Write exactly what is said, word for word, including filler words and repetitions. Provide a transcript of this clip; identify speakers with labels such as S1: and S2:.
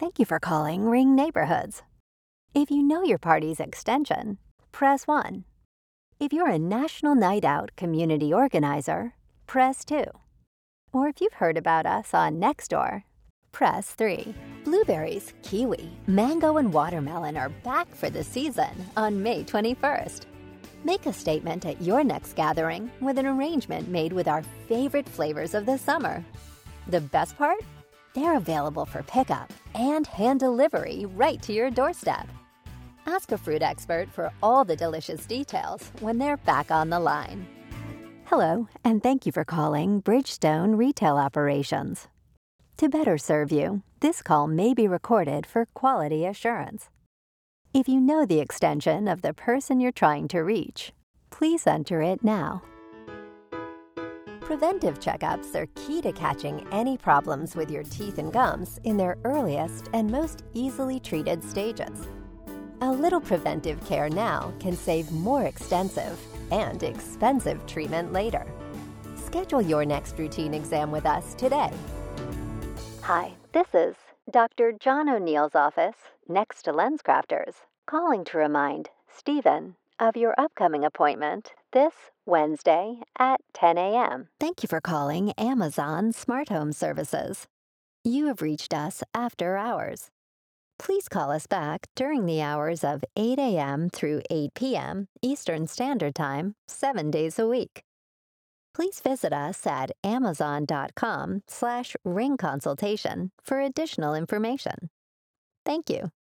S1: Thank you for calling Ring Neighborhoods. If you know your party's extension, press one. If you're a National Night Out community organizer, press two. Or if you've heard about us on Nextdoor, press three. Blueberries, kiwi, mango, and watermelon are back for the season on May twenty-first. Make a statement at your next gathering with an arrangement made with our favorite flavors of the summer. The best part? They're available for pickup and hand delivery right to your doorstep. Ask a fruit expert for all the delicious details when they're back on the line. Hello, and thank you for calling Bridgestone Retail Operations. To better serve you, this call may be recorded for quality assurance. If you know the extension of the person you're trying to reach, please enter it now. Preventive checkups are key to catching any problems with your teeth and gums in their earliest and most easily treated stages. A little preventive care now can save more extensive and expensive treatment later. Schedule your next routine exam with us today. Hi, this is Doctor John O'Neill's office next to LensCrafters, calling to remind Stephen of your upcoming appointment this Wednesday at ten a.m. Thank you for calling Amazon Smart Home Services. You have reached us after hours. Please call us back during the hours of eight a.m. through eight p.m. Eastern Standard Time, seven days a week. Please visit us at amazon.com slash ring consultation for additional information. Thank you.